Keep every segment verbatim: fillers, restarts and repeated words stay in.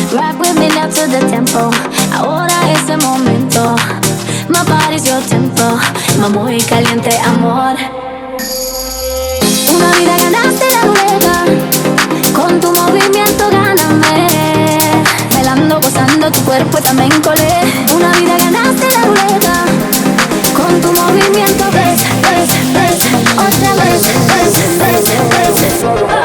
Rock with me now to the tempo. Ahora es el momento. My body's your tempo. Ma muy caliente amor. Una vida ganaste la ruleta. Con tu movimiento gáname. Bailando, gozando tu cuerpo también colé. Una vida ganaste la ruleta. Con tu movimiento ves, ves, ves. Otra vez, ves, ves, ves.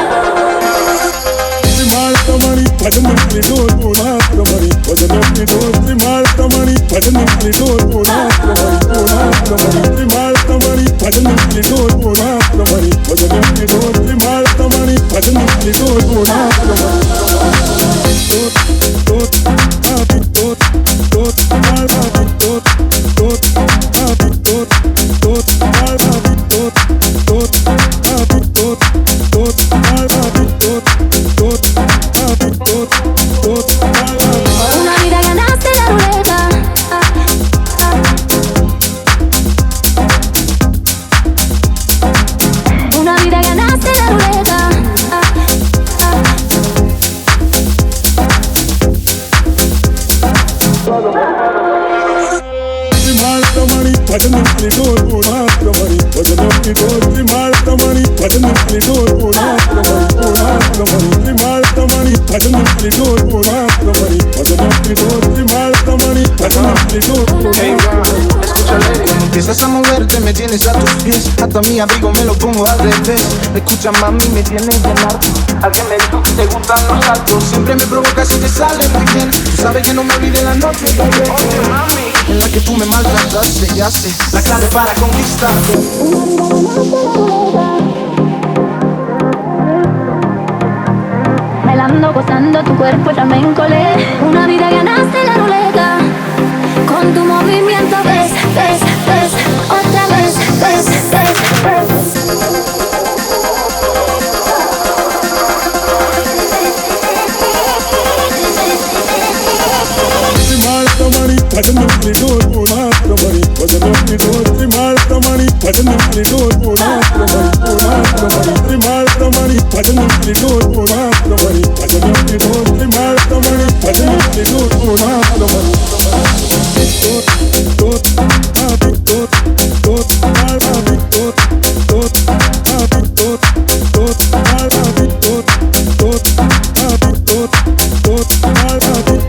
Malta money, pardon me, we do it for Malta money. Pardon me, we do it for Malta money. Pardon me, we do it for Malta money. For Malta money, Malta money. Pardon me, we do it for Malta money. Pardon me, we do it for Malta money. Pardon me, we do it for Malta money. Dot, dot, happy, dot, dot, Malta, dot, dot, happy, dot, dot, Malta, dot, dot, happy, dot, dot, Malta, dot, dot. Una vida ganaste la ruleta. Una vida ganaste la ruleta. Malta money, pardon me, we do it for Malta money. Pardon me, we do it for Malta money. Pardon me, we do it for Malta money. For Malta money, Malta money. Pardon me, we do it for Malta money. Pardon me, we do it for Malta money. Pardon me, we do it for Malta money. Escúchale, como empiezas a moverte, me tienes a tus pies. Hasta mi abrigo me lo pongo al revés. Escucha, mami, me tienes de narco. Alguien me dijo que te gustan los altos. Siempre me provocas y te sale muy bien. Tú sabes que no me olvidé la noche de ayer. Oye, mami, en la que tú me maltrataste, ya sé la clave para conquistarte. Bailando, gozando tu cuerpo también colé. Una vida ganaste la ruleta. Con tu movimiento ves, ves, ves. Otra vez, ves, ves, ves. Malta money, pardon me, we do it for Malta money. Pardon me, we do it for Malta money. Pardon me, we do it for Malta money. For Malta money, Malta money. Pardon me, we do it for Malta money. Pardon me, we do it for Malta money. Pardon me, we do it for Malta money. Dot, dot, happy, dot, dot, Malta, dot, dot, happy, dot, dot, Malta, dot, dot, happy, dot, dot, Malta.